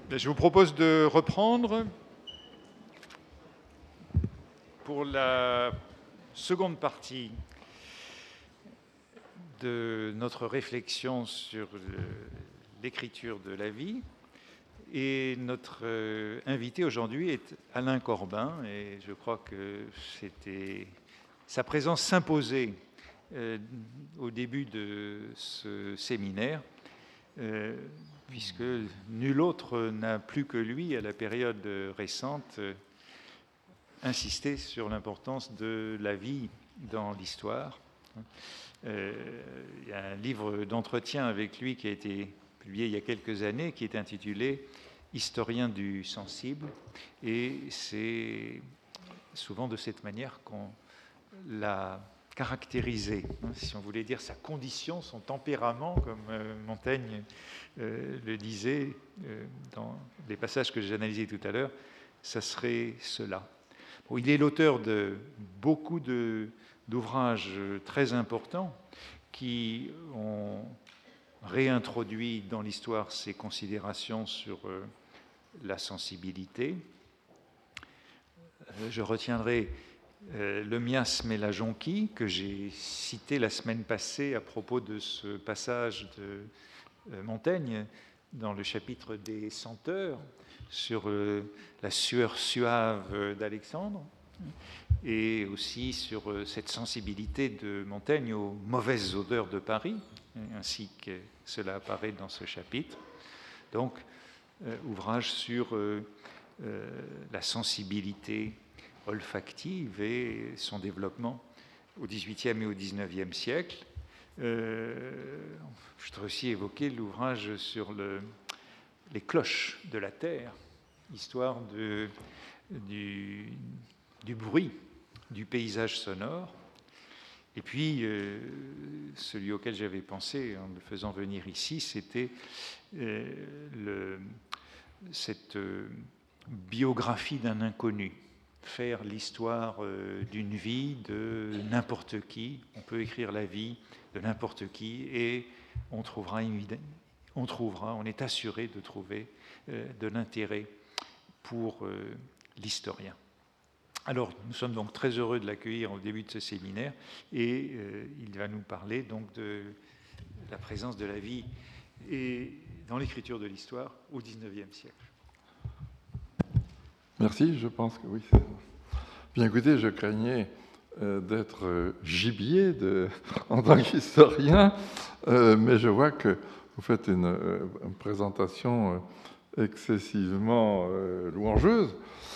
Je vous propose de reprendre pour la seconde partie de notre réflexion sur l'écriture de la vie. Et notre invité aujourd'hui est Alain Corbin, et je crois que sa présence s'imposait au début de ce séminaire, puisque nul autre n'a plus que lui, à la période récente, insisté sur l'importance de la vie dans l'histoire. Il y a un livre d'entretien avec lui qui a été publié il y a quelques années, qui est intitulé « Historien du sensible », et c'est souvent de cette manière qu'on l'a caractérisé, si on voulait dire sa condition, son tempérament, comme Montaigne le disait dans les passages que j'ai analysés tout à l'heure, ça serait cela. Bon, il est l'auteur de beaucoup d'ouvrages très importants qui ont réintroduit dans l'histoire ces considérations sur la sensibilité. Je retiendrai le miasme et la jonquille, que j'ai cité la semaine passée à propos de ce passage de Montaigne dans le chapitre des senteurs sur la sueur suave d'Alexandre, et aussi sur cette sensibilité de Montaigne aux mauvaises odeurs de Paris, ainsi que cela apparaît dans ce chapitre. Donc, ouvrage sur la sensibilité olfactive et son développement au XVIIIe et au XIXe siècle. Je voudrais aussi évoquer l'ouvrage sur les cloches de la terre, histoire du bruit, du paysage sonore. Et puis, celui auquel j'avais pensé en le faisant venir ici, c'était cette biographie d'un inconnu, faire l'histoire d'une vie de n'importe qui. On peut écrire la vie de n'importe qui et on est assuré de trouver de l'intérêt pour l'historien. Alors, nous sommes donc très heureux de l'accueillir au début de ce séminaire et il va nous parler donc de la présence de la vie et dans l'écriture de l'histoire au XIXe siècle. Merci, je pense que oui. Bien écoutez, je craignais d'être gibier en tant qu'historien, mais je vois que vous faites une présentation excessivement louangeuse.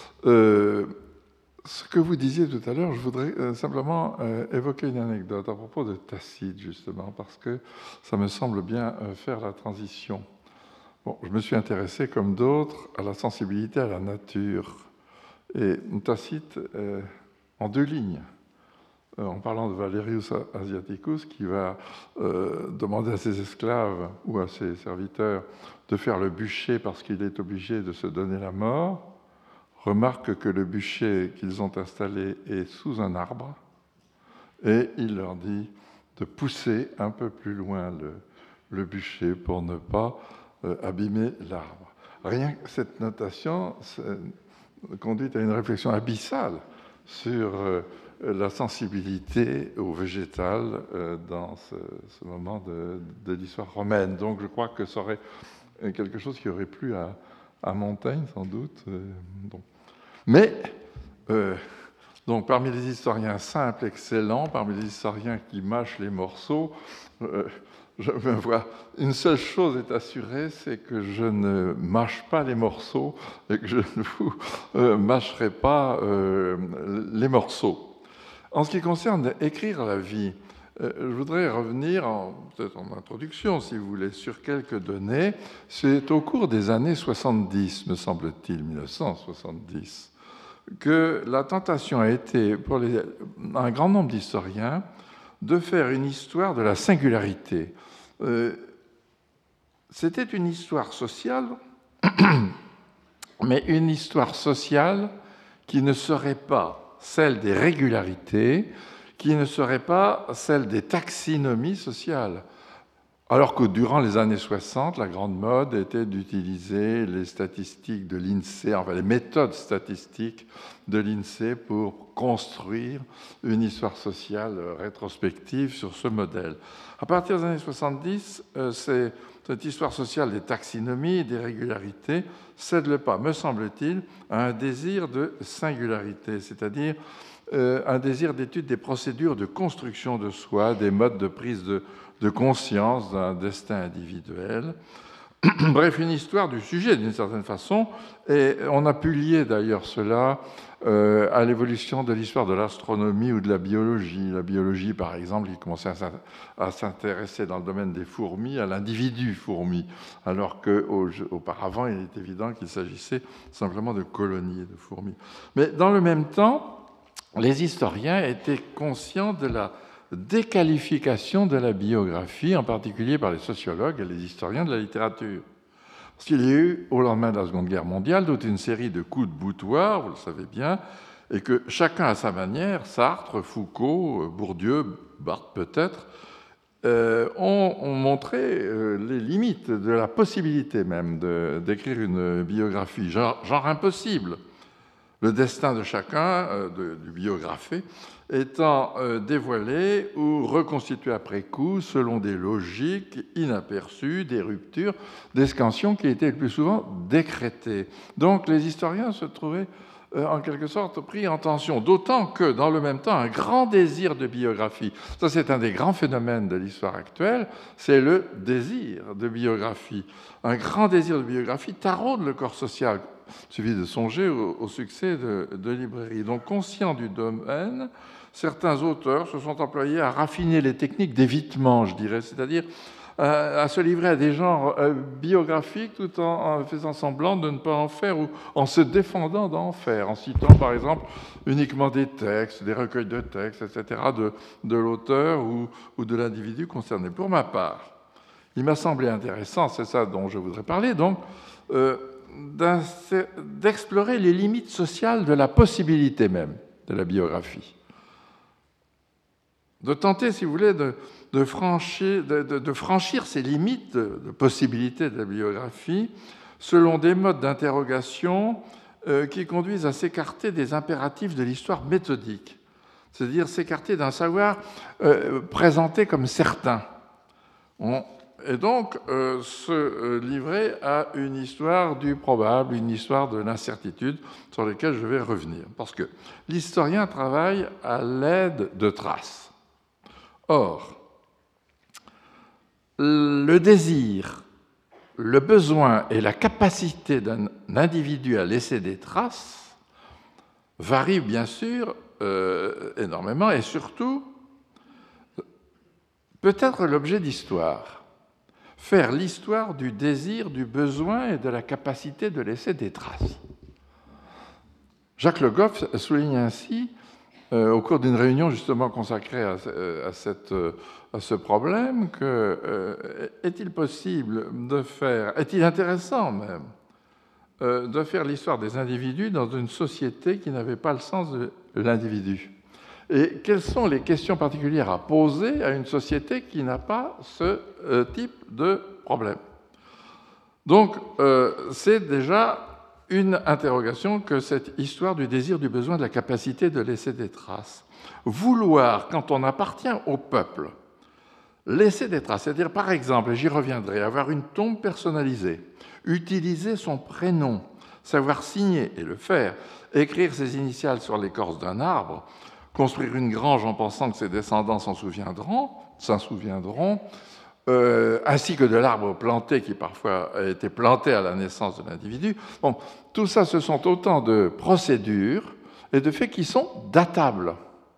Ce que vous disiez tout à l'heure, je voudrais simplement évoquer une anecdote à propos de Tacite, justement, parce que ça me semble bien faire la transition. Bon, je me suis intéressé, comme d'autres, à la sensibilité à la nature. Et Tacite, en 2 lignes, en parlant de Valerius Asiaticus, qui va demander à ses esclaves ou à ses serviteurs de faire le bûcher parce qu'il est obligé de se donner la mort, remarque que le bûcher qu'ils ont installé est sous un arbre, et il leur dit de pousser un peu plus loin le bûcher pour ne pas abîmer l'arbre. Rien que cette notation conduit à une réflexion abyssale sur la sensibilité au végétal dans ce moment de l'histoire romaine. Donc je crois que ça aurait quelque chose qui aurait plu à Montaigne, sans doute. Mais, donc, parmi les historiens simples, excellents, parmi les historiens qui mâchent les morceaux, je me vois, une seule chose est assurée, c'est que je ne mâche pas les morceaux et que je ne vous mâcherai pas les morceaux. En ce qui concerne écrire la vie, je voudrais revenir, peut-être en introduction, si vous voulez, sur quelques données. C'est au cours des années 70, me semble-t-il, 1970, que la tentation a été, pour un grand nombre d'historiens, de faire une histoire de la singularité. C'était une histoire sociale, mais une histoire sociale qui ne serait pas celle des régularités, qui ne serait pas celle des taxinomies sociales. Alors que durant les années 60, la grande mode était d'utiliser les statistiques de l'INSEE, enfin les méthodes statistiques de l'INSEE pour construire une histoire sociale rétrospective sur ce modèle. À partir des années 70, cette histoire sociale des taxinomies et des régularités cède le pas, me semble-t-il, à un désir de singularité, c'est-à-dire un désir d'étude des procédures de construction de soi, des modes de prise de conscience d'un destin individuel. Bref, une histoire du sujet, d'une certaine façon, et on a pu lier d'ailleurs cela à l'évolution de l'histoire de l'astronomie ou de la biologie. La biologie, par exemple, qui commençait à s'intéresser dans le domaine des fourmis à l'individu fourmi, alors qu'auparavant, il est évident qu'il s'agissait simplement de colonies de fourmis. Mais dans le même temps, les historiens étaient conscients de la déqualification de la biographie, en particulier par les sociologues et les historiens de la littérature. Parce qu'il y a eu, au lendemain de la Seconde Guerre mondiale, toute une série de coups de boutoir, vous le savez bien, et que chacun à sa manière, Sartre, Foucault, Bourdieu, Barthes peut-être, ont montré les limites de la possibilité même d'écrire une biographie, genre impossible. Le destin de chacun, du biographé, étant dévoilé ou reconstitué après coup selon des logiques inaperçues, des ruptures, des scansions qui étaient le plus souvent décrétées. Donc les historiens se trouvaient en quelque sorte pris en tension, d'autant que dans le même temps, un grand désir de biographie, ça c'est un des grands phénomènes de l'histoire actuelle, c'est le désir de biographie. Un grand désir de biographie taraude le corps social. Il suffit de songer au succès de librairies. Donc, conscients du domaine, certains auteurs se sont employés à raffiner les techniques d'évitement, je dirais, c'est-à-dire à se livrer à des genres biographiques tout en faisant semblant de ne pas en faire ou en se défendant d'en faire, en citant par exemple uniquement des textes, des recueils de textes, etc., de l'auteur ou de l'individu concerné. Pour ma part, il m'a semblé intéressant, c'est ça dont je voudrais parler, donc, d'explorer les limites sociales de la possibilité même de la biographie. De tenter, si vous voulez, de franchir ces limites de possibilité de la biographie selon des modes d'interrogation qui conduisent à s'écarter des impératifs de l'histoire méthodique, c'est-à-dire s'écarter d'un savoir présenté comme certain. Et donc se livrer à une histoire du probable, une histoire de l'incertitude sur laquelle je vais revenir. Parce que l'historien travaille à l'aide de traces. Or, le désir, le besoin et la capacité d'un individu à laisser des traces varient bien sûr énormément et surtout peut être l'objet d'histoire. Faire l'histoire du désir, du besoin et de la capacité de laisser des traces. Jacques Le Goff souligne ainsi, au cours d'une réunion justement consacrée à ce problème, que est-il possible de faire, est-il intéressant même, de faire l'histoire des individus dans une société qui n'avait pas le sens de l'individu ? Et quelles sont les questions particulières à poser à une société qui n'a pas ce type de problème ? Donc, c'est déjà une interrogation que cette histoire du désir, du besoin, de la capacité de laisser des traces. Vouloir, quand on appartient au peuple, laisser des traces, c'est-à-dire, par exemple, et j'y reviendrai, avoir une tombe personnalisée, utiliser son prénom, savoir signer et le faire, écrire ses initiales sur l'écorce d'un arbre, construire une grange en pensant que ses descendants s'en souviendront, ainsi que de l'arbre planté qui parfois a été planté à la naissance de l'individu. Bon, tout ça, ce sont autant de procédures et de faits qui sont datables,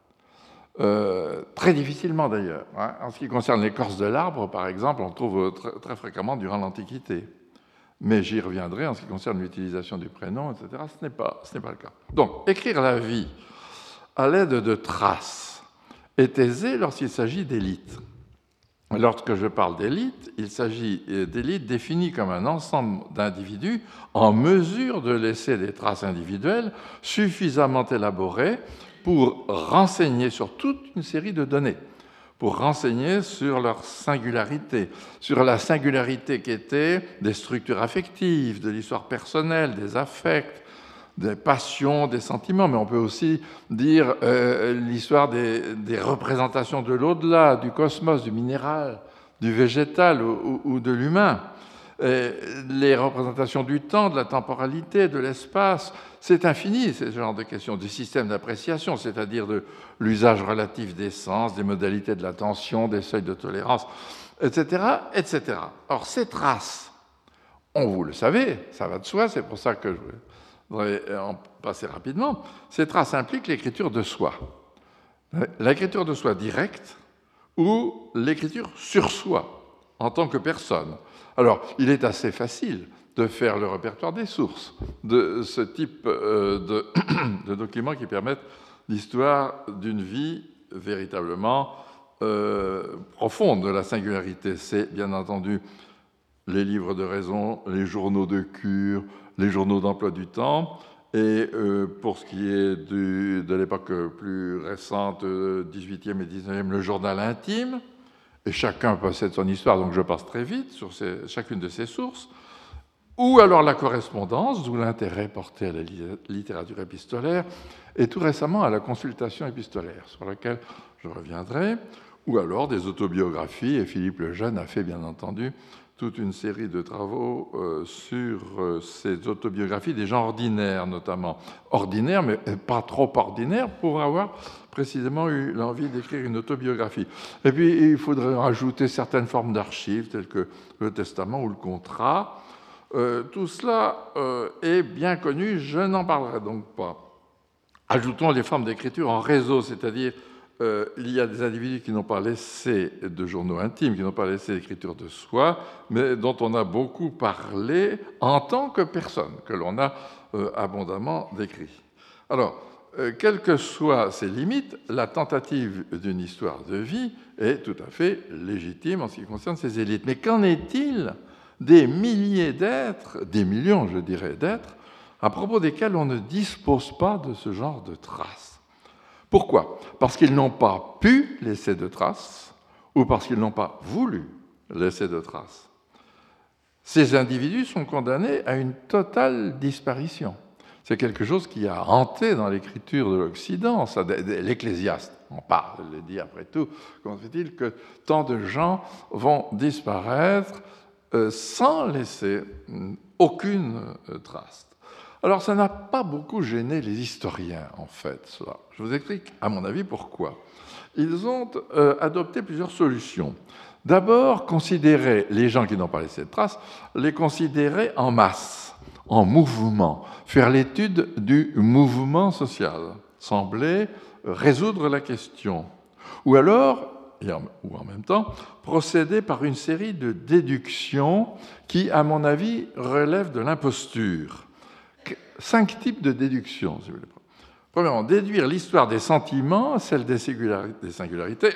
très difficilement d'ailleurs. En ce qui concerne l'écorce de l'arbre, par exemple, on le trouve très fréquemment durant l'Antiquité. Mais j'y reviendrai en ce qui concerne l'utilisation du prénom, etc. Ce n'est pas le cas. Donc, écrire la vie à l'aide de traces est aisé lorsqu'il s'agit d'élites. Lorsque je parle d'élite, il s'agit d'élite définie comme un ensemble d'individus en mesure de laisser des traces individuelles suffisamment élaborées pour renseigner sur toute une série de données, pour renseigner sur leur singularité, sur la singularité qu'étaient des structures affectives, de l'histoire personnelle, des affects, des passions, des sentiments, mais on peut aussi dire l'histoire des représentations de l'au-delà, du cosmos, du minéral, du végétal ou de l'humain. Les représentations du temps, de la temporalité, de l'espace, c'est infini, ce genre de questions, du système d'appréciation, c'est-à-dire de l'usage relatif des sens, des modalités de l'attention, des seuils de tolérance, etc., etc. Or, ces traces, vous le savez, ça va de soi, c'est pour ça que je voudrais en passer rapidement, ces traces impliquent l'écriture de soi. L'écriture de soi directe ou l'écriture sur soi, en tant que personne. Alors, il est assez facile de faire le répertoire des sources de ce type de documents qui permettent l'histoire d'une vie véritablement profonde de la singularité. C'est bien entendu les livres de raison, les journaux de cure, les journaux d'emploi du temps, et pour ce qui est de l'époque plus récente, 18e et 19e, le journal intime. Et chacun possède son histoire, donc je passe très vite sur chacune de ces sources, ou alors la correspondance, d'où l'intérêt porté à la littérature épistolaire, et tout récemment à la consultation épistolaire, sur laquelle je reviendrai, ou alors des autobiographies, et Philippe Lejeune a fait bien entendu toute une série de travaux sur ces autobiographies des gens ordinaires, notamment. Ordinaires, mais pas trop ordinaires, pour avoir précisément eu l'envie d'écrire une autobiographie. Et puis, il faudrait rajouter certaines formes d'archives, telles que le testament ou le contrat. Tout cela est bien connu, je n'en parlerai donc pas. Ajoutons les formes d'écriture en réseau, c'est-à-dire il y a des individus qui n'ont pas laissé de journaux intimes, qui n'ont pas laissé l'écriture de soi, mais dont on a beaucoup parlé en tant que personne, que l'on a abondamment décrit. Alors, quelles que soient ses limites, la tentative d'une histoire de vie est tout à fait légitime en ce qui concerne ces élites. Mais qu'en est-il des milliers d'êtres, des millions, je dirais, d'êtres, à propos desquels on ne dispose pas de ce genre de traces? Pourquoi? Parce qu'ils n'ont pas pu laisser de traces ou parce qu'ils n'ont pas voulu laisser de traces. Ces individus sont condamnés à une totale disparition. C'est quelque chose qui a hanté dans l'écriture de l'Occident, l'Ecclésiaste en parle, il le dit après tout. Comment fait-il que tant de gens vont disparaître sans laisser aucune trace? Alors, ça n'a pas beaucoup gêné les historiens, en fait, cela. Je vous explique, à mon avis, pourquoi. Ils ont adopté plusieurs solutions. D'abord, considérer les gens qui n'ont pas laissé de traces, les considérer en masse, en mouvement, faire l'étude du mouvement social, semblait résoudre la question. Ou alors, ou en même temps, procéder par une série de déductions qui, à mon avis, relèvent de l'imposture. 5 types de déductions, si vous voulez. Premièrement, déduire l'histoire des sentiments, celle des singularités,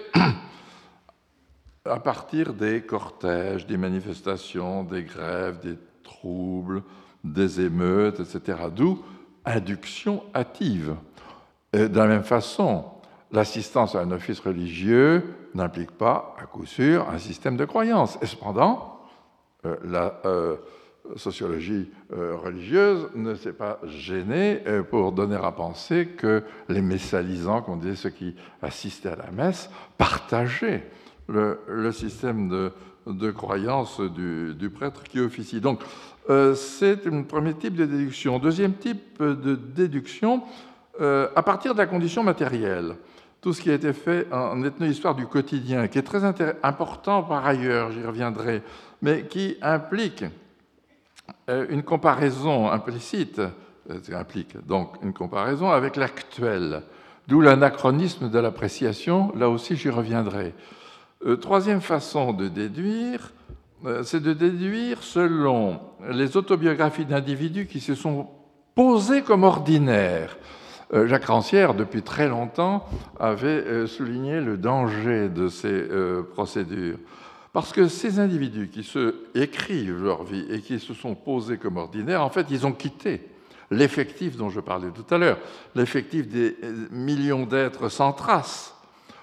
à partir des cortèges, des manifestations, des grèves, des troubles, des émeutes, etc. D'où induction hâtive. Et de la même façon, l'assistance à un office religieux n'implique pas, à coup sûr, un système de croyance. Et cependant, la sociologie religieuse ne s'est pas gênée pour donner à penser que les messalisants, qu'on disait ceux qui assistaient à la messe, partageaient le système de croyance du prêtre qui officie. Donc, c'est un premier type de déduction. Deuxième type de déduction, à partir de la condition matérielle. Tout ce qui a été fait en ethno-histoire du quotidien, qui est très important par ailleurs, j'y reviendrai, mais qui implique une comparaison implicite, implique donc une comparaison avec l'actuel, d'où l'anachronisme de l'appréciation, là aussi j'y reviendrai. Troisième façon de déduire, c'est de déduire selon les autobiographies d'individus qui se sont posés comme ordinaires. Jacques Rancière, depuis très longtemps, avait souligné le danger de ces procédures. Parce que ces individus qui se écrivent leur vie et qui se sont posés comme ordinaires, en fait, ils ont quitté l'effectif dont je parlais tout à l'heure, l'effectif des millions d'êtres sans trace,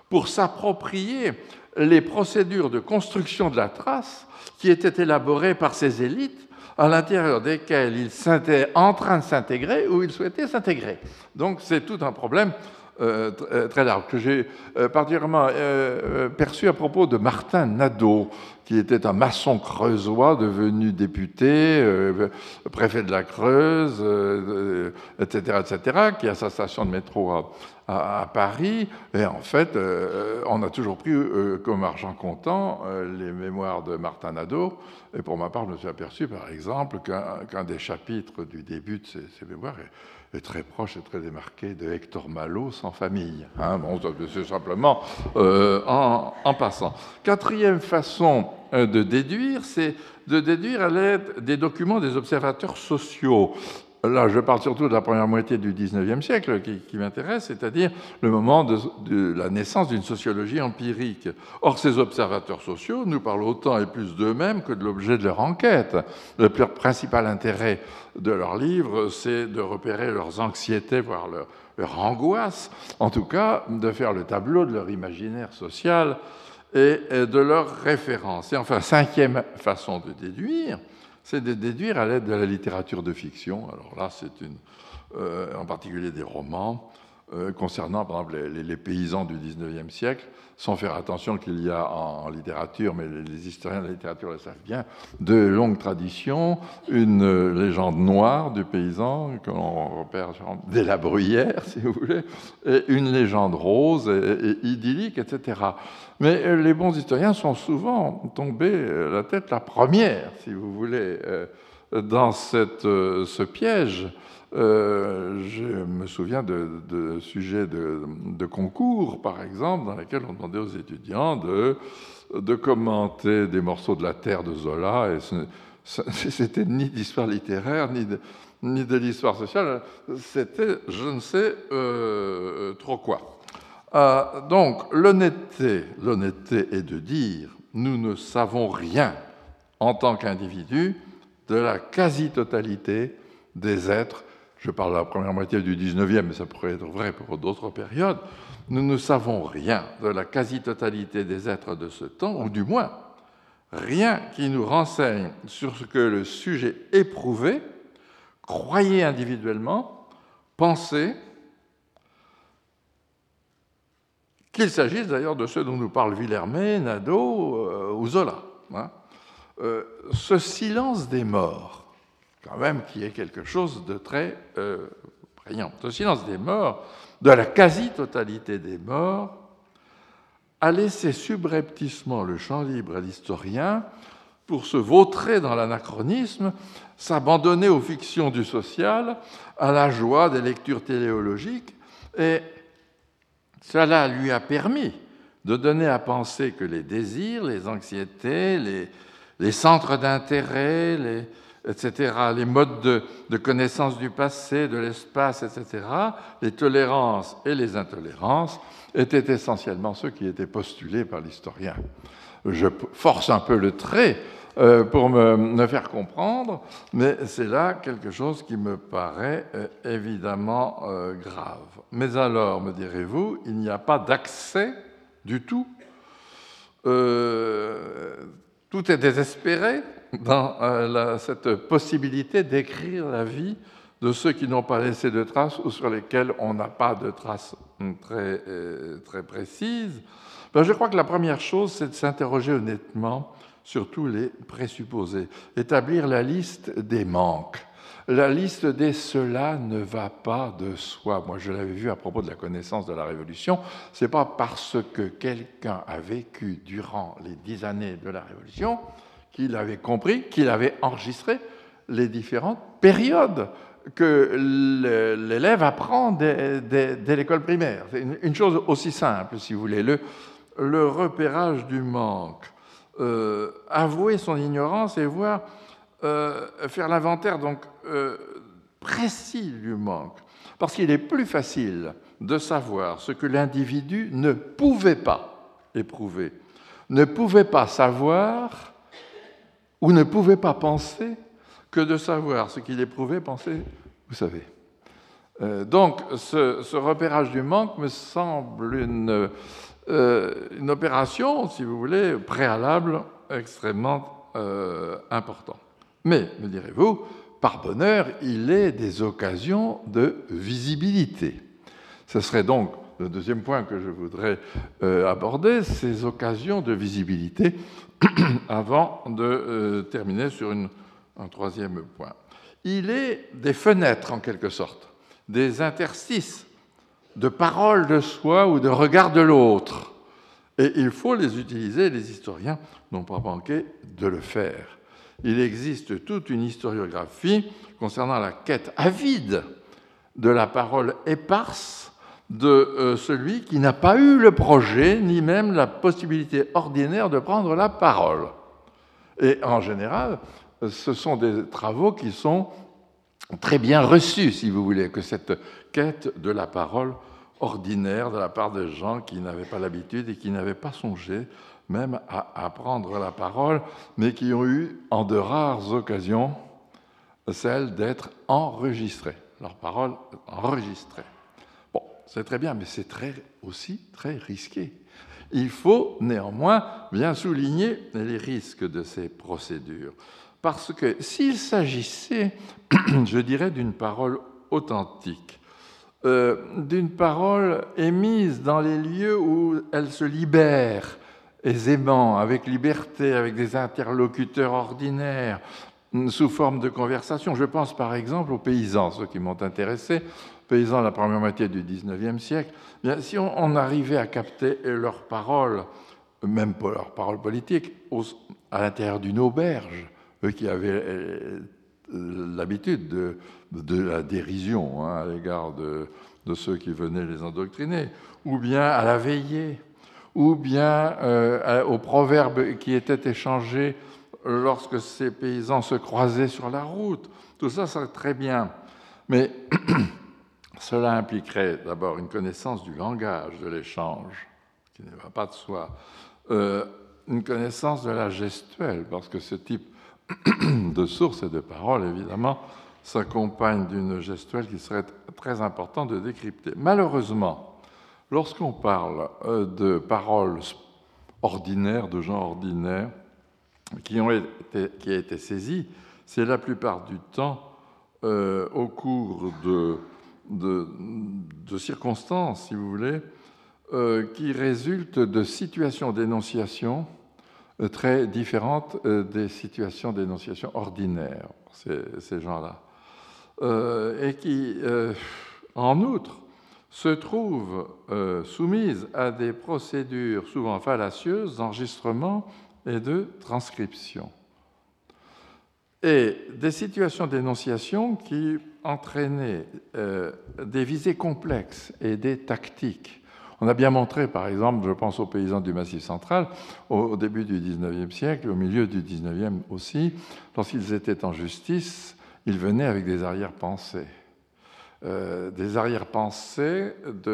pour s'approprier les procédures de construction de la trace qui étaient élaborées par ces élites à l'intérieur desquelles ils étaient en train de s'intégrer ou ils souhaitaient s'intégrer. Donc c'est tout un problème très large que j'ai particulièrement perçu à propos de Martin Nadeau, qui était un maçon creusois devenu député, préfet de la Creuse, etc., qui a sa station de métro à Paris. Et en fait, on a toujours pris comme argent comptant les mémoires de Martin Nadeau. Et pour ma part, je me suis aperçu, par exemple, qu'un des chapitres du début de ces mémoires est très proche et très démarqué de Hector Malot, Sans famille. Hein, bon, c'est simplement en passant. Quatrième façon de déduire, c'est de déduire à l'aide des documents des observateurs sociaux. Là, je parle surtout de la première moitié du XIXe siècle qui m'intéresse, c'est-à-dire le moment de la naissance d'une sociologie empirique. Or, ces observateurs sociaux nous parlent autant et plus d'eux-mêmes que de l'objet de leur enquête. Le principal intérêt de leurs livres, c'est de repérer leurs anxiétés, voire leur angoisse, en tout cas de faire le tableau de leur imaginaire social et de leurs références. Et enfin, cinquième façon de déduire, c'est de déduire à l'aide de la littérature de fiction. Alors là, c'est en particulier des romans concernant, par exemple, les paysans du XIXe siècle, sans faire attention qu'il y a en littérature, mais les historiens de la littérature le savent bien, de longues traditions, une légende noire du paysan, que l'on repère dès la Bruyère, si vous voulez, et une légende rose et idyllique, etc. Mais les bons historiens sont souvent tombés la tête la première, si vous voulez, dans ce piège. Je me souviens de sujets de concours, par exemple, dans lesquels on demandait aux étudiants de commenter des morceaux de la Terre de Zola, et c'était ni d'histoire littéraire, ni de l'histoire sociale, c'était je ne sais trop quoi. Donc, l'honnêteté est de dire « nous ne savons rien en tant qu'individus de la quasi-totalité des êtres ». Je parle de la première moitié du XIXe, mais ça pourrait être vrai pour d'autres périodes. Nous ne savons rien de la quasi-totalité des êtres de ce temps, ou du moins rien qui nous renseigne sur ce que le sujet éprouvé croyait individuellement, pensait, qu'il s'agisse d'ailleurs de ceux dont nous parlent Villermé, Nadeau ou Zola. Hein. Ce silence des morts, quand même, qui est quelque chose de très prégnant. Ce silence des morts, de la quasi-totalité des morts, a laissé subrepticement le champ libre à l'historien pour se vautrer dans l'anachronisme, s'abandonner aux fictions du social, à la joie des lectures téléologiques, et cela lui a permis de donner à penser que les désirs, les anxiétés, les centres d'intérêt, etc., les modes de connaissance du passé, de l'espace, etc., les tolérances et les intolérances étaient essentiellement ceux qui étaient postulés par l'historien. Je force un peu le trait pour me faire comprendre, mais c'est là quelque chose qui me paraît évidemment grave. Mais alors, me direz-vous, il n'y a pas d'accès du tout. Tout est désespéré dans cette possibilité d'écrire la vie de ceux qui n'ont pas laissé de traces ou sur lesquels on n'a pas de traces très, très précises. Ben, je crois que la première chose, c'est de s'interroger honnêtement sur tous les présupposés, établir la liste des manques, la liste des « cela ne va pas de soi ». Moi, je l'avais vu à propos de la connaissance de la Révolution, ce n'est pas parce que quelqu'un a vécu durant les 10 années de la Révolution qu'il avait compris, qu'il avait enregistré les différentes périodes que l'élève apprend dès l'école primaire. C'est une chose aussi simple, si vous voulez, le repérage du manque. Avouer son ignorance et voir faire l'inventaire donc précis du manque, parce qu'il est plus facile de savoir ce que l'individu ne pouvait pas éprouver, ne pouvait pas savoir ou ne pouvait pas penser, que de savoir ce qu'il éprouvait, pensait, vous savez. Donc ce repérage du manque me semble une une opération, si vous voulez, préalable extrêmement importante. Mais, me direz-vous, par bonheur, il est des occasions de visibilité. Ce serait donc le deuxième point que je voudrais aborder, ces occasions de visibilité, avant de terminer sur un troisième point. Il est des fenêtres, en quelque sorte, des interstices de parole de soi ou de regard de l'autre. Et il faut les utiliser, les historiens n'ont pas manqué de le faire. Il existe toute une historiographie concernant la quête avide de la parole éparse de celui qui n'a pas eu le projet, ni même la possibilité ordinaire de prendre la parole. Et en général, ce sont des travaux qui sont très bien reçus, si vous voulez, que cette quête de la parole ordinaire de la part de gens qui n'avaient pas l'habitude et qui n'avaient pas songé même à prendre la parole, mais qui ont eu, en de rares occasions, celle d'être enregistrées, leur parole enregistrée. Bon, c'est très bien, mais c'est aussi très risqué. Il faut néanmoins bien souligner les risques de ces procédures, parce que s'il s'agissait, je dirais, d'une parole authentique, d'une parole émise dans les lieux où elle se libère aisément, avec liberté, avec des interlocuteurs ordinaires, sous forme de conversation. Je pense par exemple aux paysans, ceux qui m'ont intéressé, paysans de la première moitié du XIXe siècle. Bien, si on arrivait à capter leurs paroles, même pas leurs paroles politiques, à l'intérieur d'une auberge, eux qui avaient l'habitude de la dérision à l'égard de ceux qui venaient les endoctriner, ou bien à la veillée, ou bien aux proverbes qui étaient échangés lorsque ces paysans se croisaient sur la route. Tout ça, c'est très bien. Mais cela impliquerait d'abord une connaissance du langage de l'échange, qui ne va pas de soi, une connaissance de la gestuelle, parce que ce type de sources et de paroles, évidemment, s'accompagne d'une gestuelle qui serait très importante de décrypter. Malheureusement, lorsqu'on parle de paroles ordinaires, de gens ordinaires, qui a été saisies, c'est la plupart du temps au cours de circonstances, si vous voulez, qui résultent de situations d'énonciation très différentes des situations d'énonciation ordinaires, ces gens-là. Et qui, en outre, se trouvent soumises à des procédures souvent fallacieuses d'enregistrement et de transcription. Et des situations d'énonciation qui entraînaient des visées complexes et des tactiques. On a bien montré, par exemple, je pense aux paysans du Massif central, au début du XIXe siècle, au milieu du XIXe aussi, lorsqu'ils étaient en justice, ils venaient avec des arrière-pensées. Des arrière-pensées,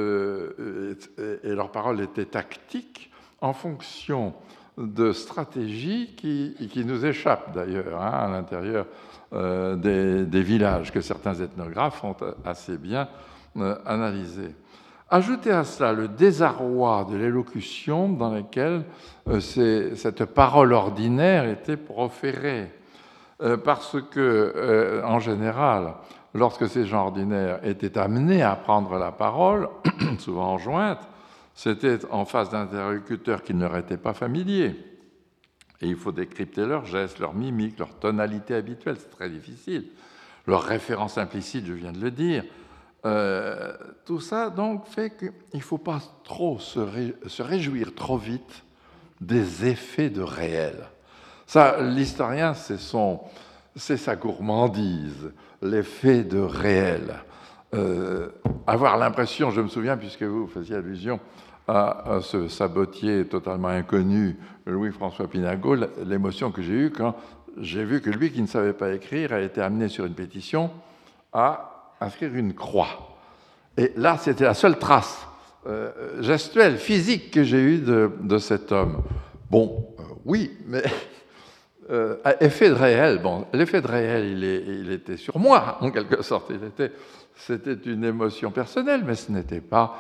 et leurs paroles étaient tactiques en fonction de stratégies qui nous échappent d'ailleurs à l'intérieur des villages que certains ethnographes ont assez bien analysés. Ajoutez à cela le désarroi de l'élocution dans laquelle cette parole ordinaire était proférée, parce que, en général, lorsque ces gens ordinaires étaient amenés à prendre la parole, souvent en jointe, c'était en face d'interlocuteurs qui ne leur étaient pas familiers. Et il faut décrypter leurs gestes, leurs mimiques, leur tonalité habituelle, c'est très difficile. Leurs références implicites, je viens de le dire. Tout ça donc fait qu'il ne faut pas trop se réjouir trop vite des effets de réel. Ça, l'historien, c'est sa gourmandise, l'effet de réel. Avoir l'impression, je me souviens, puisque vous faisiez allusion à ce sabotier totalement inconnu, Louis-François Pinagot, l'émotion que j'ai eue quand j'ai vu que lui, qui ne savait pas écrire, a été amené sur une pétition à inscrire une croix. Et là, c'était la seule trace gestuelle, physique que j'ai eue de cet homme. Bon, oui, mais effet de réel. Bon, l'effet de réel, il était sur moi, en quelque sorte. C'était une émotion personnelle, mais ce n'était pas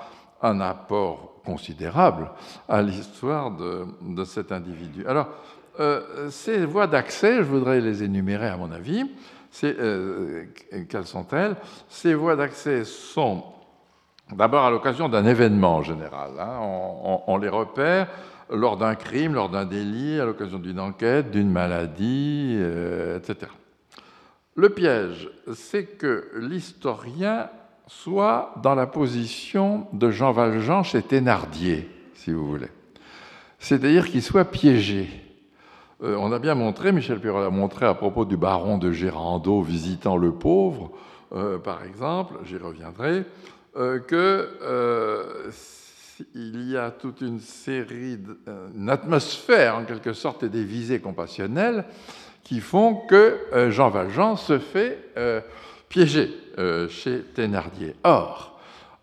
un apport considérable à l'histoire de cet individu. Alors, ces voies d'accès, je voudrais les énumérer à mon avis. Quelles sont-elles? Ces voies d'accès sont d'abord à l'occasion d'un événement en général. On les repère lors d'un crime, lors d'un délit, à l'occasion d'une enquête, d'une maladie, etc. Le piège, c'est que l'historien soit dans la position de Jean Valjean chez Thénardier, si vous voulez. C'est-à-dire qu'il soit piégé. On a bien montré, Michel Perrault l'a montré à propos du baron de Gérandeau visitant le pauvre, par exemple, j'y reviendrai, il y a toute une série, une atmosphère en quelque sorte et des visées compassionnelles qui font que Jean Valjean se fait piéger chez Thénardier. Or,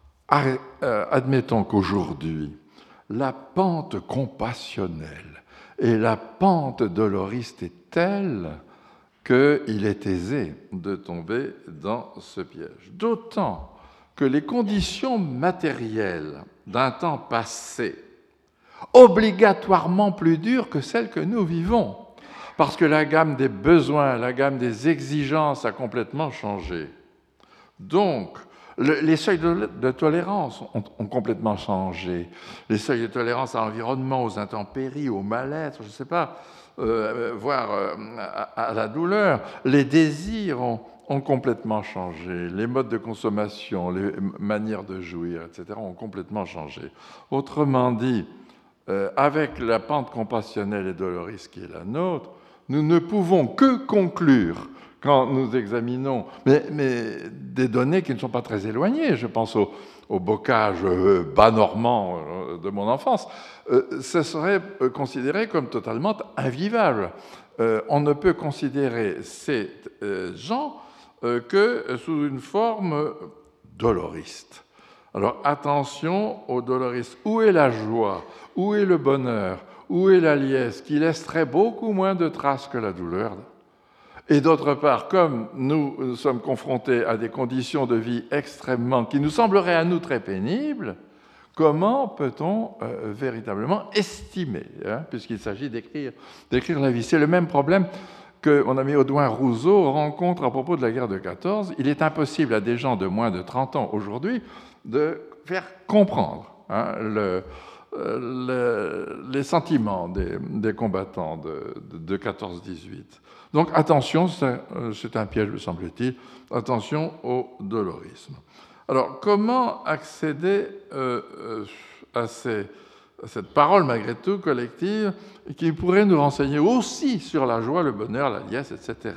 admettons qu'aujourd'hui, la pente compassionnelle et la pente doloriste est telle qu'il est aisé de tomber dans ce piège. D'autant que les conditions matérielles d'un temps passé, obligatoirement plus dures que celles que nous vivons, parce que la gamme des besoins, la gamme des exigences a complètement changé. Donc, les seuils de tolérance ont complètement changé. Les seuils de tolérance à l'environnement, aux intempéries, au mal-être, je ne sais pas, voire à la douleur. Les désirs ont complètement changé. Les modes de consommation, les manières de jouir, etc. ont complètement changé. Autrement dit, avec la pente compassionnelle et doloriste qui est la nôtre, nous ne pouvons que conclure, quand nous examinons, mais des données qui ne sont pas très éloignées, je pense au bocage bas normand de mon enfance, ce serait considéré comme totalement invivable. On ne peut considérer ces gens que sous une forme doloriste. Alors attention aux doloristes. Où est la joie? Où est le bonheur? Où est la liesse qui laisserait beaucoup moins de traces que la douleur? Et d'autre part, comme nous sommes confrontés à des conditions de vie extrêmement, qui nous sembleraient à nous très pénibles, comment peut-on véritablement estimer, puisqu'il s'agit d'écrire la vie? C'est le même problème que mon ami Audouin Rousseau rencontre à propos de la guerre de 14. Il est impossible à des gens de moins de 30 ans aujourd'hui de faire comprendre les sentiments des combattants de 14-18. Donc attention, c'est un piège, me semble-t-il, attention au dolorisme. Alors, comment accéder à cette parole, malgré tout, collective, qui pourrait nous renseigner aussi sur la joie, le bonheur, la liesse, etc.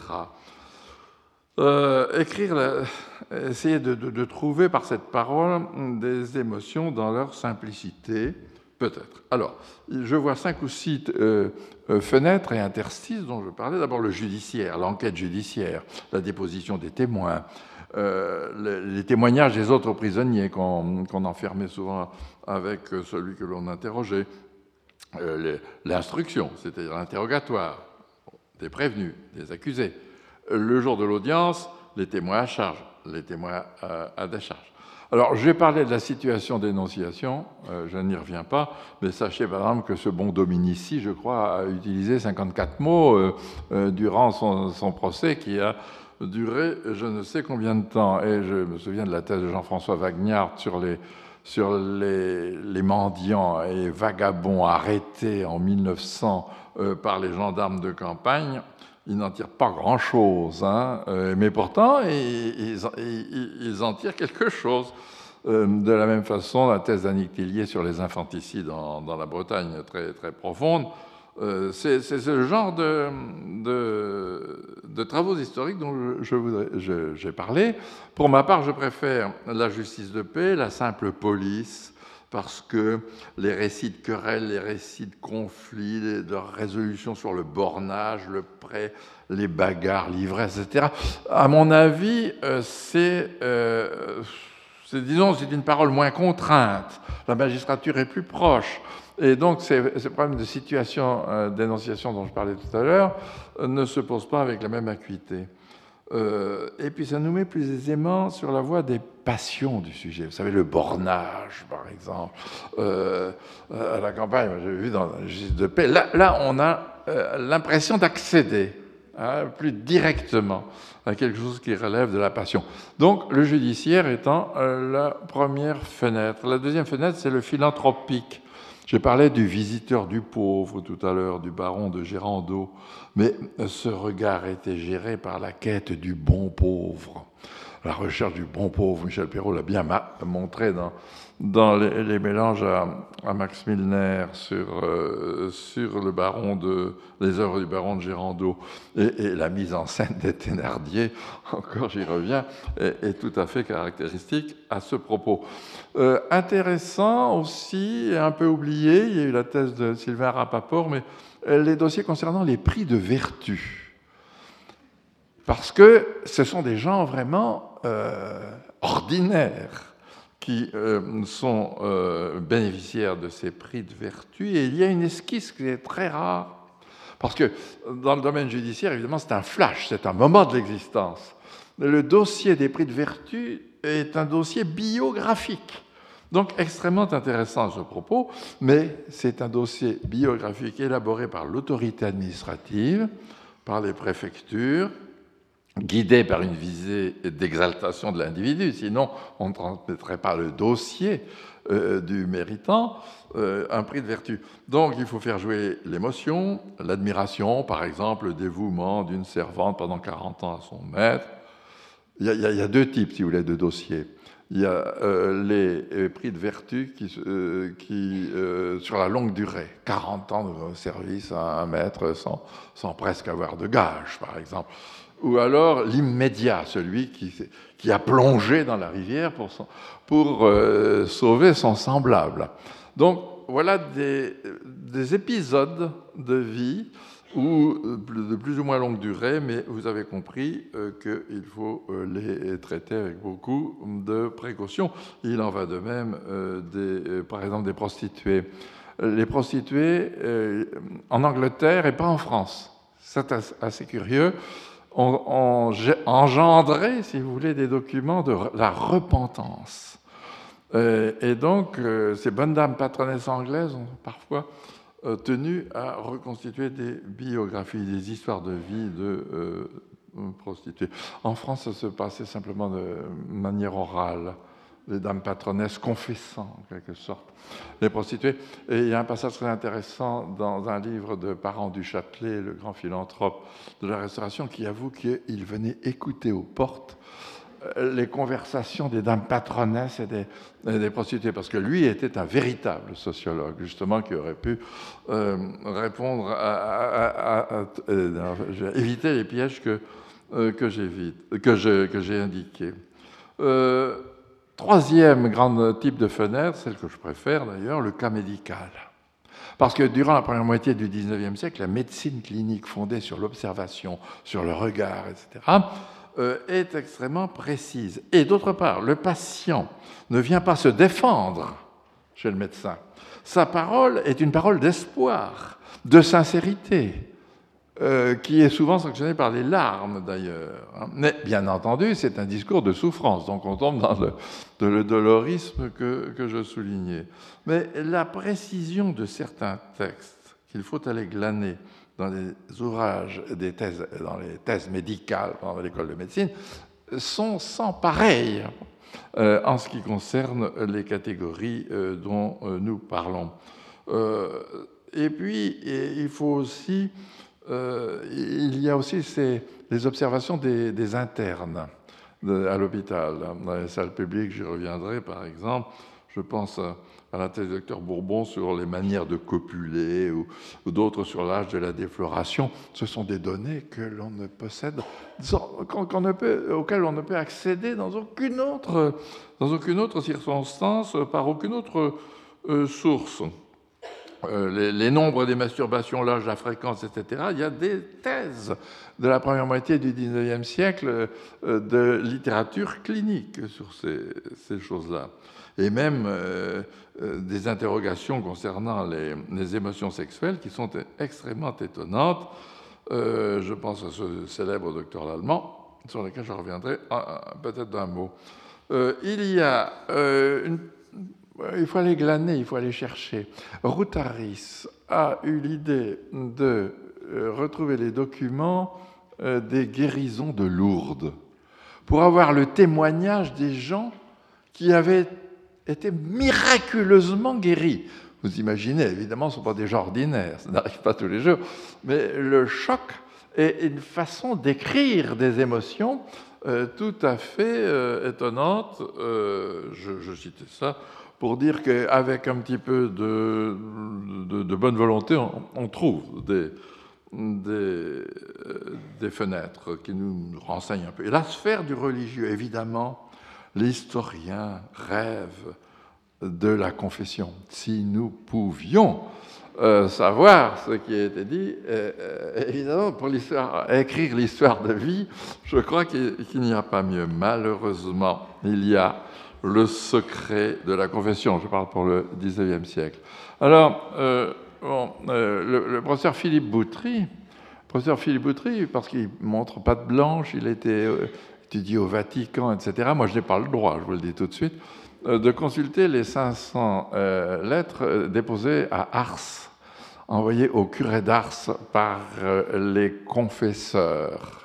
Essayer de trouver par cette parole des émotions dans leur simplicité, peut-être. Alors, je vois 5 ou 6 fenêtres et interstices dont je parlais. D'abord le judiciaire, l'enquête judiciaire, la déposition des témoins, les témoignages des autres prisonniers qu'on enfermait souvent avec celui que l'on interrogeait, l'instruction, c'est-à-dire l'interrogatoire des prévenus, des accusés, le jour de l'audience, les témoins à charge, les témoins à décharge. Alors, j'ai parlé de la situation d'énonciation, je n'y reviens pas, mais sachez par exemple que ce bon Dominici, je crois, a utilisé 54 mots durant son procès qui a duré je ne sais combien de temps. Et je me souviens de la thèse de Jean-François Wagnard sur les mendiants et vagabonds arrêtés en 1900 par les gendarmes de campagne. Ils n'en tirent pas grand-chose, mais pourtant, ils en tirent quelque chose. De la même façon, la thèse d'Annick Tillier sur les infanticides dans la Bretagne, très, très profonde, c'est ce genre de travaux historiques dont j'ai parlé. Pour ma part, je préfère la justice de paix, la simple police, parce que les récits de querelles, les récits de conflits, de résolutions sur le bornage, le prêt, les bagarres, l'ivresse, etc., à mon avis, c'est une parole moins contrainte. La magistrature est plus proche. Et donc, ces problèmes de situation d'énonciation dont je parlais tout à l'heure ne se posent pas avec la même acuité. Et puis ça nous met plus aisément sur la voie des passions du sujet. Vous savez, le bornage, par exemple, à la campagne, j'ai vu dans le registre de paix, là on a l'impression d'accéder plus directement à quelque chose qui relève de la passion. Donc le judiciaire étant la première fenêtre. La deuxième fenêtre, c'est le philanthropique. J'ai parlé du visiteur du pauvre tout à l'heure, du baron de Gérandeau, mais ce regard était géré par la quête du bon pauvre. La recherche du bon pauvre, Michel Perrault l'a bien montré dans les mélanges à Max Milner sur le baron les œuvres du baron de Gérandeau et la mise en scène des Thénardier, encore j'y reviens, est tout à fait caractéristique à ce propos. Intéressant aussi, et un peu oublié, il y a eu la thèse de Sylvain Rapaport, mais les dossiers concernant les prix de vertu. Parce que ce sont des gens vraiment ordinaires qui sont bénéficiaires de ces prix de vertu. Et il y a une esquisse qui est très rare. Parce que dans le domaine judiciaire, évidemment, c'est un flash, c'est un moment de l'existence. Le dossier des prix de vertu est un dossier biographique. Donc extrêmement intéressant à ce propos, mais c'est un dossier biographique élaboré par l'autorité administrative, par les préfectures, guidé par une visée d'exaltation de l'individu, sinon on ne transmettrait pas le dossier du méritant, un prix de vertu. Donc il faut faire jouer l'émotion, l'admiration, par exemple le dévouement d'une servante pendant 40 ans à son maître. Il y a deux types, si vous voulez, de dossiers. Il y a les prix de vertu qui sur la longue durée, 40 ans de service à un maître sans presque avoir de gage, par exemple. Ou alors l'immédiat, celui qui a plongé dans la rivière pour sauver son semblable. Donc voilà des épisodes de vie de plus ou moins longue durée, mais vous avez compris qu'il faut les traiter avec beaucoup de précaution. Il en va de même, par exemple, des prostituées. Les prostituées, en Angleterre et pas en France, c'est assez curieux, ont engendré, si vous voulez, des documents de la repentance. Et donc, ces bonnes dames patronesses anglaises ont parfois tenu à reconstituer des biographies, des histoires de vie de prostituées. En France, ça se passait simplement de manière orale, les dames patronesses confessant, en quelque sorte, les prostituées. Et il y a un passage très intéressant dans un livre de Parent du Châtelet, le grand philanthrope de la Restauration, qui avoue qu'il venait écouter aux portes les conversations des dames patronesses et des prostituées, parce que lui était un véritable sociologue, justement, qui aurait pu répondre éviter les pièges que j'ai indiqués. Troisième grand type de fenêtre, celle que je préfère d'ailleurs, le cas médical. Parce que durant la première moitié du XIXe siècle, la médecine clinique fondée sur l'observation, sur le regard, etc., est extrêmement précise. Et d'autre part, le patient ne vient pas se défendre chez le médecin. Sa parole est une parole d'espoir, de sincérité, qui est souvent sanctionnée par les larmes d'ailleurs. Mais bien entendu, c'est un discours de souffrance, donc on tombe dans le dolorisme que je soulignais. Mais la précision de certains textes qu'il faut aller glaner dans les ouvrages, dans les thèses médicales dans l'école de médecine, sont sans pareil en ce qui concerne les catégories dont nous parlons. Et puis, il faut aussi, il y a aussi les observations des internes à l'hôpital. Dans les salles publiques, j'y reviendrai par exemple. Je pense à la thèse du docteur Bourbon sur les manières de copuler ou d'autres sur l'âge de la défloration. Ce sont des données que l'on ne possède, auxquelles on ne peut accéder dans aucune autre circonstance, par aucune autre source. Les nombres des masturbations, l'âge, la fréquence, etc. Il y a des thèses de la première moitié du XIXe siècle de littérature clinique sur ces choses-là. Et même des interrogations concernant les émotions sexuelles qui sont extrêmement étonnantes. Je pense à ce célèbre docteur Lallemand, sur lesquels je reviendrai peut-être d'un mot. Il faut aller glaner, il faut aller chercher. Routharis a eu l'idée de retrouver les documents des guérisons de Lourdes pour avoir le témoignage des gens qui avaient été miraculeusement guéris. Vous imaginez, évidemment, ce ne sont pas des gens ordinaires, ça n'arrive pas tous les jours, mais le choc est une façon d'écrire des émotions tout à fait étonnante. Je citais ça pour dire qu'avec un petit peu de bonne volonté, on trouve des fenêtres qui nous renseignent un peu. Et la sphère du religieux, évidemment, l'historien rêve de la confession. Si nous pouvions savoir ce qui a été dit, évidemment, pour écrire l'histoire de vie, je crois qu'il n'y a pas mieux. Malheureusement, il y a le secret de la confession. Je parle pour le XIXe siècle. Alors, le professeur Philippe Boutry, parce qu'il ne montre pas de blanche, il a été étudié au Vatican, etc. Moi, je n'ai pas le droit, je vous le dis tout de suite, de consulter les 500 lettres déposées à Ars, envoyées au curé d'Ars par les confesseurs.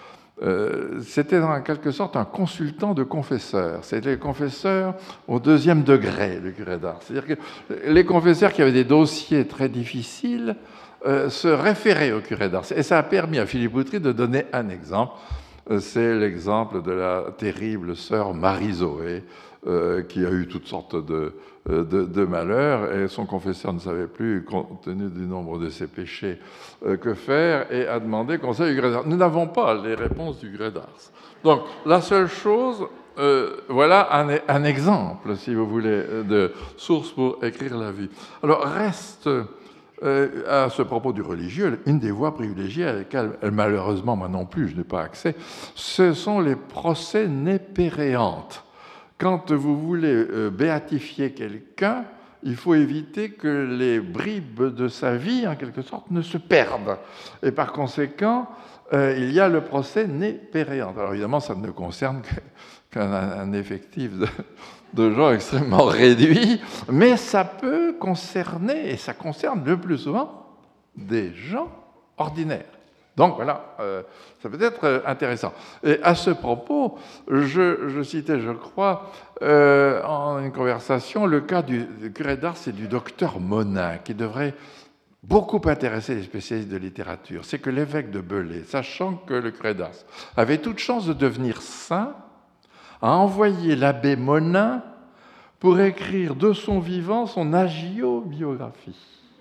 C'était en quelque sorte un consultant de confesseurs. C'était les confesseurs au 2e degré, le curé d'Ars. C'est-à-dire que les confesseurs qui avaient des dossiers très difficiles se référaient au curé d'Ars. Et ça a permis à Philippe Boutry de donner un exemple. C'est l'exemple de la terrible sœur Marie-Zoé, qui a eu toutes sortes de malheurs, et son confesseur ne savait plus, compte tenu du nombre de ses péchés, que faire, et a demandé conseil du curé d'Ars. Nous n'avons pas les réponses du curé d'Ars. Donc, la seule chose, voilà un exemple, si vous voulez, de source pour écrire la vie. Alors, reste à ce propos du religieux, une des voies privilégiées à laquelle, malheureusement, moi non plus, je n'ai pas accès, ce sont les procès népéréantes. Quand vous voulez béatifier quelqu'un, il faut éviter que les bribes de sa vie, en quelque sorte, ne se perdent. Et par conséquent, il y a le procès népéréant. Alors évidemment, ça ne concerne qu'un effectif de gens extrêmement réduits, mais ça peut concerner, et ça concerne le plus souvent, des gens ordinaires. Donc voilà, ça peut être intéressant. Et à ce propos, je citais, je crois, en une conversation, le cas du curé d'Ars et du docteur Monin, qui devrait beaucoup intéresser les spécialistes de littérature. C'est que l'évêque de Belley, sachant que le curé d'Ars avait toute chance de devenir saint, a envoyé l'abbé Monin pour écrire de son vivant son agiobiographie.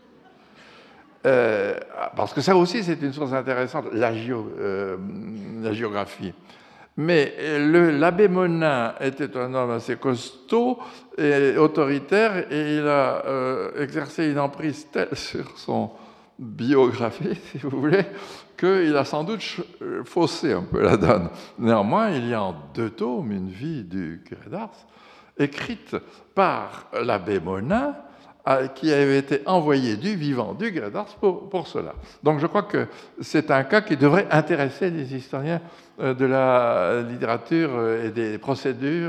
Parce que ça aussi, c'est une source intéressante, l'agiographie. Mais l'abbé Monin était un homme assez costaud et autoritaire, et il a exercé une emprise telle sur son biographie, si vous voulez, qu'il a sans doute faussé un peu la donne. Néanmoins, il y a en 2 tomes une vie du curé d'Ars, écrite par l'abbé Monin, qui avait été envoyé du vivant du curé d'Ars pour cela. Donc je crois que c'est un cas qui devrait intéresser les historiens de la littérature et des procédures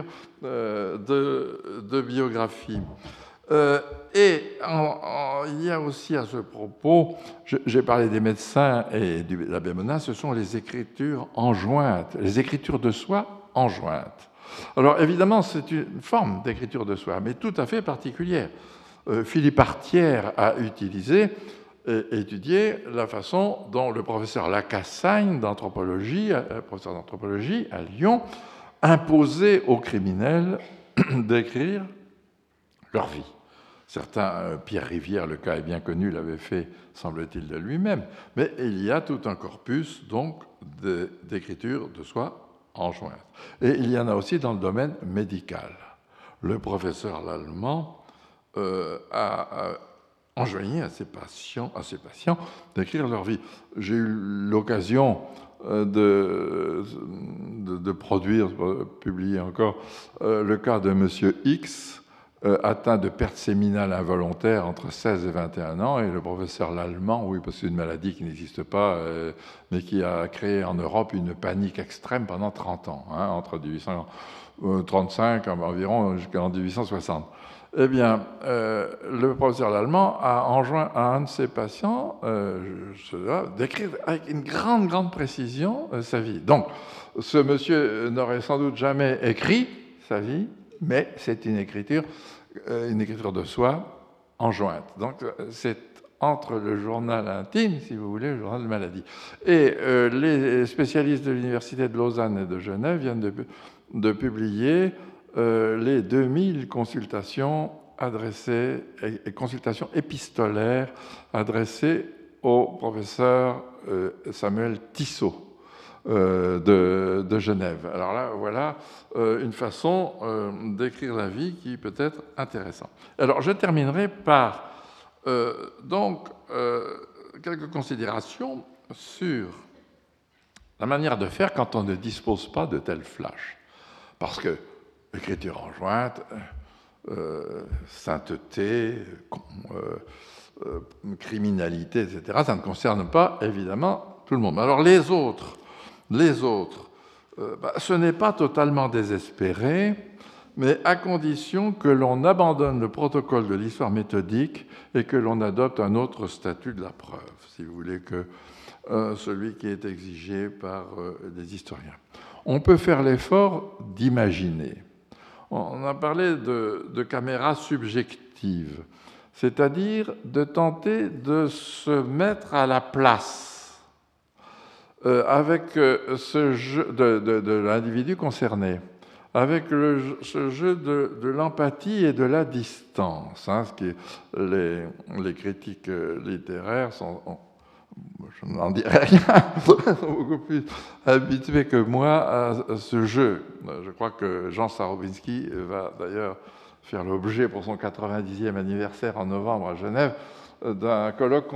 de biographie. Il y a aussi à ce propos, j'ai parlé des médecins et de l'abbé Monin, ce sont les écritures enjointes, les écritures de soi enjointes. Alors évidemment, c'est une forme d'écriture de soi, mais tout à fait particulière. Philippe Artière a étudié la façon dont le professeur Lacassagne, professeur d'anthropologie à Lyon, imposait aux criminels d'écrire leur vie. Certains, Pierre Rivière, le cas est bien connu, l'avait fait, semble-t-il, de lui-même, mais il y a tout un corpus donc d'écriture de soi enjointe. Et il y en a aussi dans le domaine médical. Le professeur Lallemand a enjoigné à ses patients d'écrire leur vie. J'ai eu l'occasion de produire, publier encore, le cas de Monsieur X, atteint de perte séminale involontaire entre 16 et 21 ans, et le professeur Lallemand, oui, parce que c'est une maladie qui n'existe pas, mais qui a créé en Europe une panique extrême pendant 30 ans, hein, entre 1835 environ jusqu'en 1860. Eh bien, le professeur Lallemand a enjoint à un de ses patients d'écrire avec une grande précision sa vie. Donc, ce monsieur n'aurait sans doute jamais écrit sa vie, mais c'est une écriture de soi enjointe. Donc, c'est entre le journal intime, si vous voulez, le journal de maladie. Et les spécialistes de l'Université de Lausanne et de Genève viennent de publier les 2000 consultations adressées, et consultations épistolaires adressées au professeur Samuel Tissot de Genève. Alors là, voilà une façon d'écrire la vie qui peut être intéressante. Alors, je terminerai par quelques considérations sur la manière de faire quand on ne dispose pas de tel flash. Parce que l'écriture enjointe, sainteté, criminalité, etc., ça ne concerne pas, évidemment, tout le monde. Alors, les autres, ce n'est pas totalement désespéré, mais à condition que l'on abandonne le protocole de l'histoire méthodique et que l'on adopte un autre statut de la preuve, si vous voulez, que celui qui est exigé par les historiens. On peut faire l'effort d'imaginer. On a parlé de caméra subjective, c'est-à-dire de tenter de se mettre à la place avec ce jeu de l'individu concerné, avec ce jeu de l'empathie et de la distance. Hein, ce qui les critiques littéraires je n'en dirai rien, sont beaucoup plus habitués que moi à ce jeu. Je crois que Jean Starobinski va d'ailleurs faire l'objet pour son 90e anniversaire en novembre à Genève d'un colloque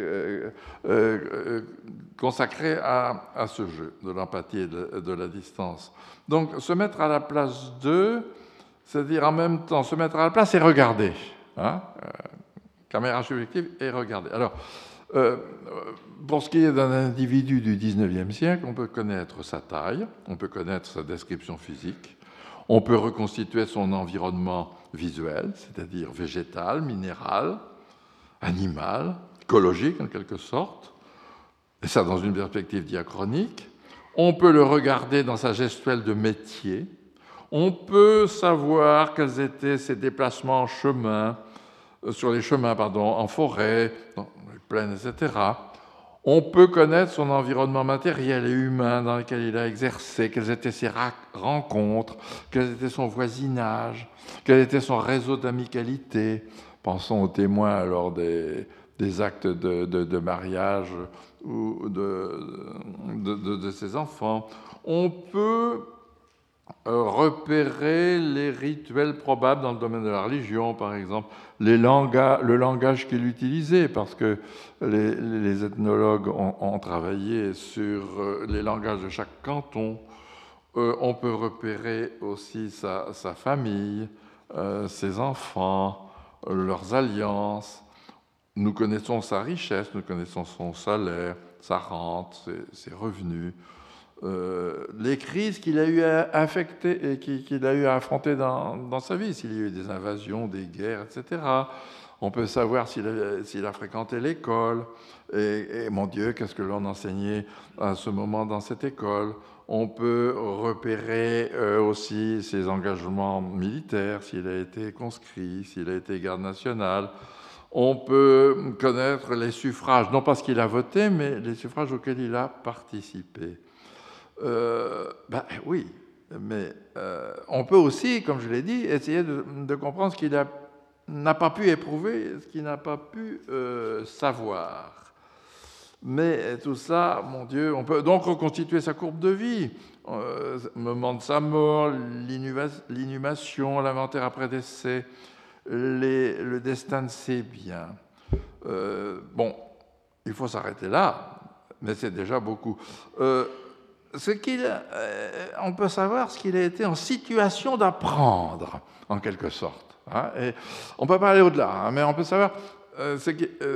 consacré à ce jeu de l'empathie et de la distance. Donc, se mettre à la place d'eux, c'est-à-dire en même temps se mettre à la place et regarder. Hein, caméra subjective et regarder. Alors, pour ce qui est d'un individu du XIXe siècle, on peut connaître sa taille, on peut connaître sa description physique, on peut reconstituer son environnement visuel, c'est-à-dire végétal, minéral, animal, écologique en quelque sorte, et ça dans une perspective diachronique. On peut le regarder dans sa gestuelle de métier, on peut savoir quels étaient ses déplacements en chemin, sur les chemins, en forêt, dans les plaines, etc. On peut connaître son environnement matériel et humain dans lequel il a exercé, quelles étaient ses rencontres, quel était son voisinage, quel était son réseau d'amicalité. Pensons aux témoins lors des actes de mariage ou de ses enfants. On peut repérer les rituels probables dans le domaine de la religion, par exemple, le langage qu'il utilisait, parce que les ethnologues ont travaillé sur les langages de chaque canton. On peut repérer aussi sa famille, ses enfants, leurs alliances. Nous connaissons sa richesse, nous connaissons son salaire, sa rente, ses revenus. Les crises qu'il a eu à affecter et qu'il a eu à affronter dans sa vie, s'il y a eu des invasions, des guerres, etc. On peut savoir s'il a fréquenté l'école, et mon Dieu, qu'est-ce que l'on enseignait à ce moment dans cette école. On peut repérer aussi ses engagements militaires, s'il a été conscrit, s'il a été garde nationale. On peut connaître les suffrages, non pas ce qu'il a voté, mais les suffrages auxquels il a participé. Oui, mais on peut aussi, comme je l'ai dit, essayer de comprendre ce qu'il n'a pas pu éprouver, ce qu'il n'a pas pu savoir. Mais tout ça, mon Dieu, on peut donc reconstituer sa courbe de vie, le moment de sa mort, l'inhumation, l'inventaire après décès, le destin de ses biens. Il faut s'arrêter là, mais c'est déjà beaucoup. on peut savoir ce qu'il a été en situation d'apprendre, en quelque sorte. Hein, et on ne peut pas aller au-delà, hein, mais on peut savoir ce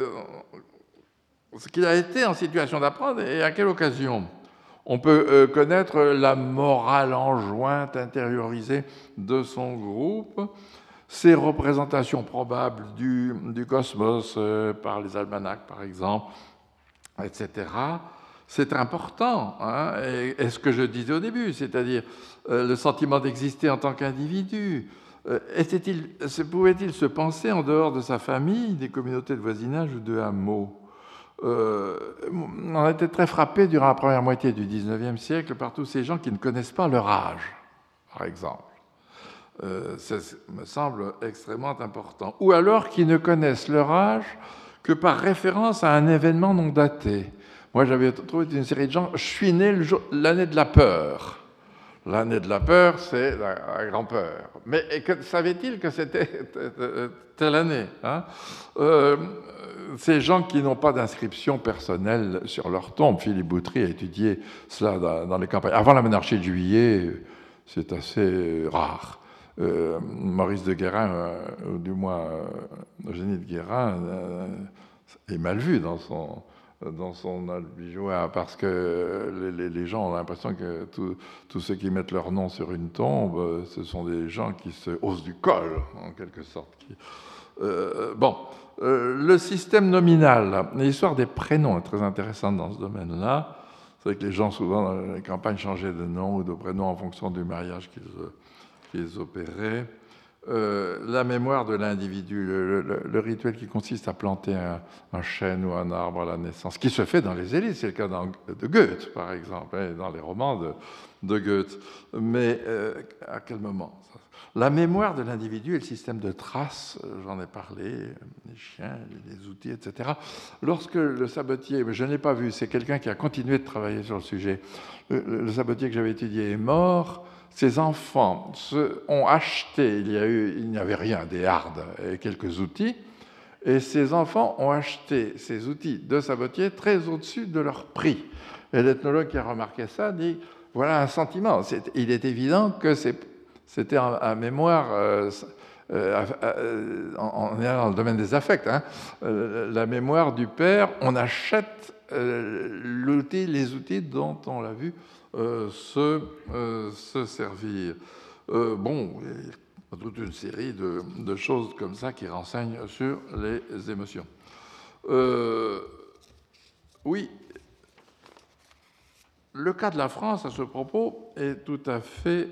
qu'il a été en situation d'apprendre et à quelle occasion. On peut connaître la morale enjointe, intériorisée de son groupe, ses représentations probables du cosmos par les almanachs, par exemple, etc. C'est important, hein, et ce que je disais au début, c'est-à-dire le sentiment d'exister en tant qu'individu. Pouvait-il se penser en dehors de sa famille, des communautés de voisinage ou de hameaux? On a été très frappés durant la première moitié du XIXe siècle par tous ces gens qui ne connaissent pas leur âge, par exemple. Ça me semble extrêmement important. Ou alors qui ne connaissent leur âge que par référence à un événement non daté. Moi, j'avais trouvé une série de gens, je suis né l'année de la peur. L'année de la peur, c'est la grand-peur. Mais savait-il que c'était telle année, hein? Ces gens qui n'ont pas d'inscription personnelle sur leur tombe, Philippe Boutry a étudié cela dans les campagnes. Avant la monarchie de Juillet, c'est assez rare. Maurice de Guérin, ou du moins Eugénie de Guérin, est mal vu dans son albigeois, parce que les gens ont l'impression que tous ceux qui mettent leur nom sur une tombe, ce sont des gens qui se haussent du col, en quelque sorte. Le système nominal, l'histoire des prénoms est très intéressante dans ce domaine-là. C'est vrai que les gens, souvent, dans les campagnes, changeaient de nom ou de prénom en fonction du mariage qu'ils opéraient. La mémoire de l'individu, le rituel qui consiste à planter un chêne ou un arbre à la naissance, qui se fait dans les élites, c'est le cas de Goethe, par exemple, et dans les romans de Goethe. Mais à quel moment? La mémoire de l'individu et le système de traces, j'en ai parlé, les chiens, les outils, etc. Lorsque le sabotier, mais je ne l'ai pas vu, c'est quelqu'un qui a continué de travailler sur le sujet, le sabotier que j'avais étudié est mort. Ces enfants ont acheté, il n'y avait rien, des hardes et quelques outils, et ces enfants ont acheté ces outils de sabotier très au-dessus de leur prix. Et l'ethnologue qui a remarqué ça dit, voilà un sentiment. Il est évident que c'était en mémoire, on est dans le domaine des affects, hein, la mémoire du père, on achète les outils dont on l'a vu se servir. Il y a toute une série de choses comme ça qui renseignent sur les émotions. Oui, le cas de la France à ce propos est tout à fait,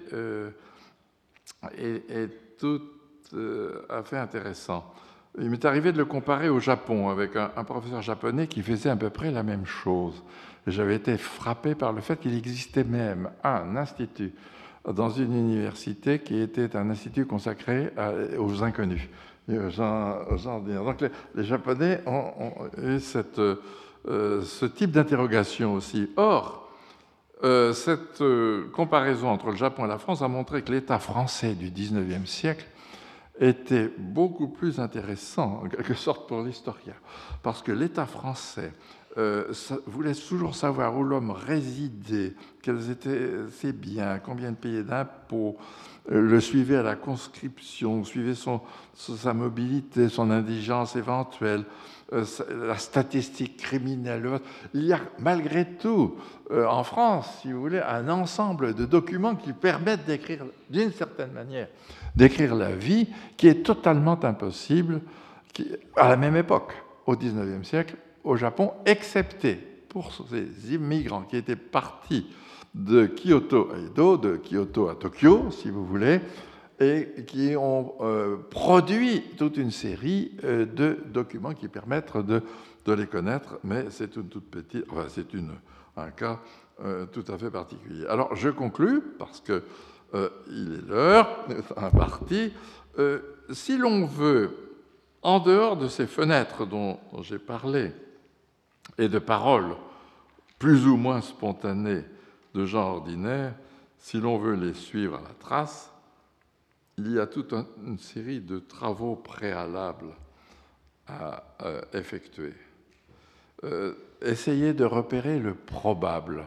intéressant. Il m'est arrivé de le comparer au Japon avec un professeur japonais qui faisait à peu près la même chose. J'avais été frappé par le fait qu'il existait même un institut dans une université qui était un institut consacré aux inconnus, aux gens ordinaires. Donc les Japonais ont eu ce type d'interrogation aussi. Or, cette comparaison entre le Japon et la France a montré que l'État français du XIXe siècle était beaucoup plus intéressant, en quelque sorte, pour l'historien. Parce que l'État français voulait toujours savoir où l'homme résidait, quels étaient ses biens, combien il payait d'impôts, le suivait à la conscription, suivait sa mobilité, son indigence éventuelle, la statistique criminelle. Il y a malgré tout, en France, si vous voulez, un ensemble de documents qui permettent d'écrire, d'une certaine manière, d'écrire la vie qui est totalement impossible à la même époque, au XIXe siècle, au Japon, excepté pour ces immigrants qui étaient partis de Kyoto à Edo, de Kyoto à Tokyo, si vous voulez, et qui ont produit toute une série de documents qui permettent de les connaître, mais c'est une toute petite, enfin c'est un cas tout à fait particulier. Alors je conclus, parce que il est l'heure, un parti. Si l'on veut, en dehors de ces fenêtres dont j'ai parlé, et de paroles plus ou moins spontanées de gens ordinaires, si l'on veut les suivre à la trace, il y a toute une série de travaux préalables à effectuer. Essayer de repérer le probable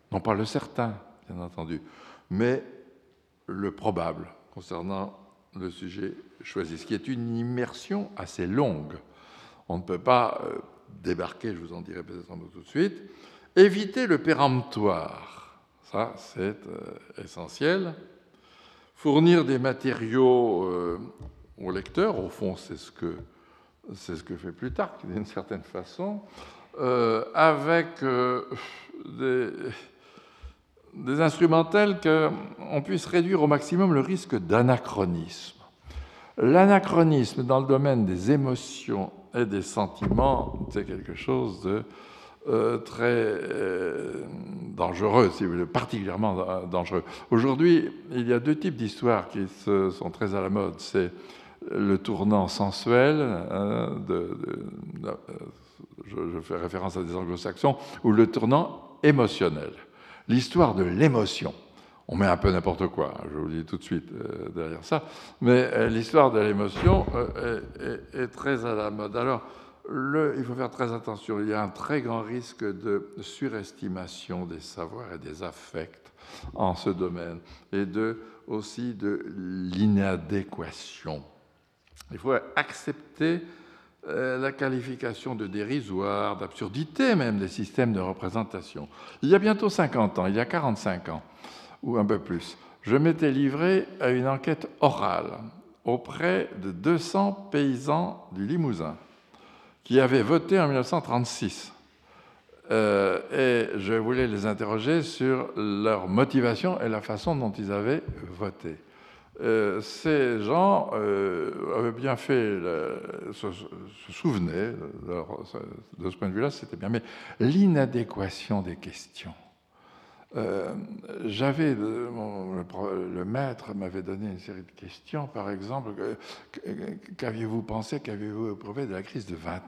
non pas le certain, bien entendu, mais le probable concernant le sujet choisi, ce qui est une immersion assez longue. On ne peut pas débarquer, je vous en dirai peut-être un mot tout de suite. Éviter le péremptoire, ça c'est essentiel. Fournir des matériaux au lecteur, au fond c'est ce que fait Plutarque d'une certaine façon, avec des instrumentels qu'on puisse réduire au maximum le risque d'anachronisme. L'anachronisme dans le domaine des émotions et des sentiments, c'est quelque chose de très dangereux, si vous voulez, particulièrement dangereux. Aujourd'hui, il y a deux types d'histoires qui sont très à la mode. C'est le tournant sensuel, je fais référence à des anglo-saxons, ou le tournant émotionnel. L'histoire de l'émotion. On met un peu n'importe quoi, je vous le dis tout de suite derrière ça, mais l'histoire de l'émotion est très à la mode. Alors, il faut faire très attention, il y a un très grand risque de surestimation des savoirs et des affects en ce domaine, et aussi de l'inadéquation. Il faut accepter la qualification de dérisoire, d'absurdité même des systèmes de représentation. Il y a bientôt 50 ans, il y a 45 ans, ou un peu plus, je m'étais livré à une enquête orale auprès de 200 paysans du Limousin qui avaient voté en 1936. Et je voulais les interroger sur leur motivation et la façon dont ils avaient voté. Ces gens avaient bien fait, se souvenaient, de ce point de vue-là, c'était bien, mais l'inadéquation des questions. Le maître m'avait donné une série de questions, par exemple, qu'aviez-vous pensé, qu'aviez-vous éprouvé de la crise de 29 ?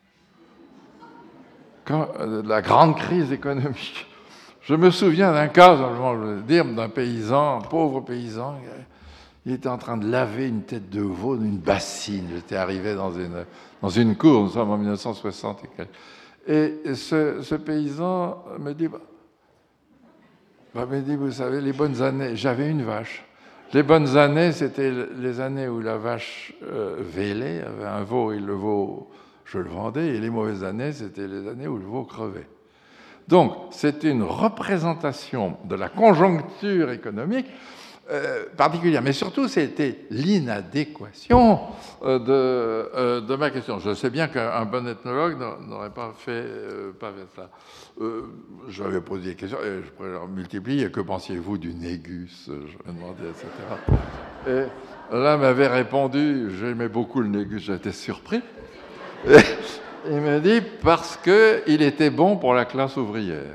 De la grande crise économique. Je me souviens d'un cas, je veux dire, d'un paysan, un pauvre paysan, il était en train de laver une tête de veau d'une bassine. J'étais arrivé dans une cour, nous sommes en 1960 et ce paysan me dit... vous savez, les bonnes années, j'avais une vache. Les bonnes années, c'était les années où la vache vélait, avait un veau, et le veau, je le vendais, et les mauvaises années, c'était les années où le veau crevait. Donc, c'était une représentation de la conjoncture économique particulière, mais surtout, c'était l'inadéquation de ma question. Je sais bien qu'un bon ethnologue n'aurait pas fait ça. J'avais posé des questions, et je pourrais leur multiplier. Que pensiez-vous du négus ? Je me demandais, etc. Et l'un m'avait répondu, j'aimais beaucoup le négus, j'étais surpris. Et il me dit, parce qu'il était bon pour la classe ouvrière.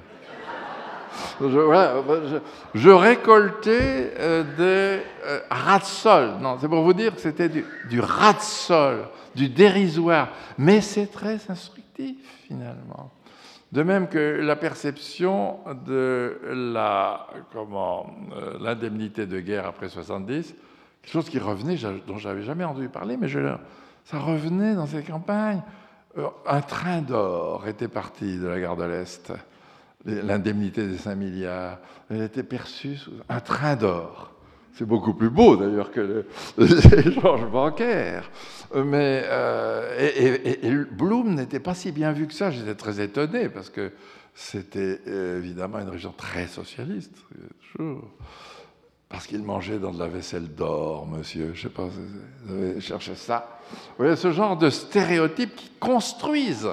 Je récoltais des ras de sol. Non, c'est pour vous dire que c'était du ras de sol, du dérisoire. Mais c'est très instructif, finalement. De même que la perception de l'indemnité de guerre après 70, quelque chose qui revenait, dont je n'avais jamais entendu parler, mais ça revenait dans ces campagnes. Un train d'or était parti de la gare de l'Est. L'indemnité des 5 milliards, elle était perçue sous un train d'or. C'est beaucoup plus beau d'ailleurs que l'échange bancaire. Mais Blum n'était pas si bien vu que ça. J'étais très étonné parce que c'était évidemment une région très socialiste, toujours. Parce qu'il mangeait dans de la vaisselle d'or, monsieur. Je ne sais pas si vous avez cherché ça. Vous voyez, ce genre de stéréotypes qui construisent,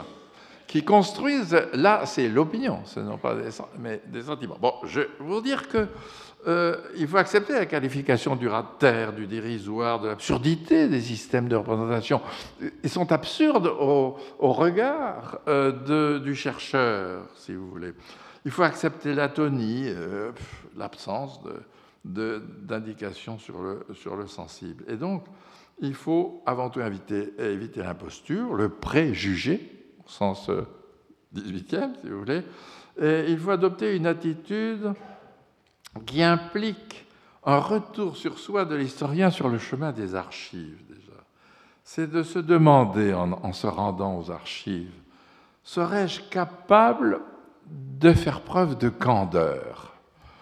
là, c'est l'opinion, ce n'est pas des sentiments. Bon, je vais vous dire qu'il faut accepter la qualification du raz de terre, du dérisoire, de l'absurdité des systèmes de représentation. Ils sont absurdes au regard du chercheur, si vous voulez. Il faut accepter l'atonie, l'absence d'indication sur le sensible. Et donc, il faut avant tout éviter l'imposture, le préjugé, au sens 18e, si vous voulez, et il faut adopter une attitude qui implique un retour sur soi de l'historien sur le chemin des archives, déjà. C'est de se demander, en se rendant aux archives, serais-je capable de faire preuve de candeur.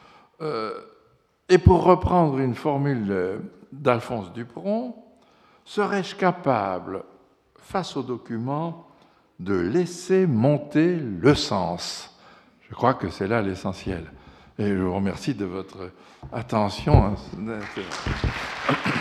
Et pour reprendre une formule d'Alphonse Dupron, serais-je capable, face au document, de laisser monter le sens? Je crois que c'est là l'essentiel. Et je vous remercie de votre attention.